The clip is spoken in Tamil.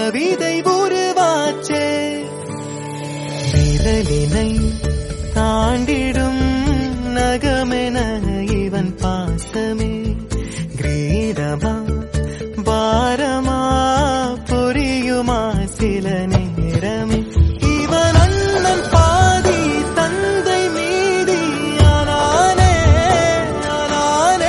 கவிதை உருவாச்சே. விரலினை தாண்டிடும் நகமென இவன் பாசமே கிரீடமா பாரமா புரியுமா சில